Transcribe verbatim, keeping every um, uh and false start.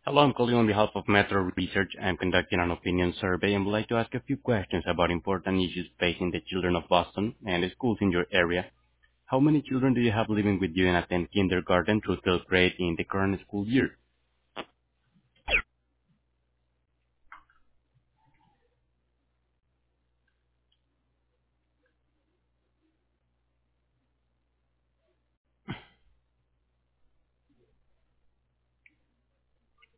Hello, I'm calling on behalf of Metro Research. I'm conducting an opinion survey and would like to ask a few questions about important issues facing the children of Boston and the schools in your area. How many children do you have living with you and attend kindergarten through third grade in the current school year?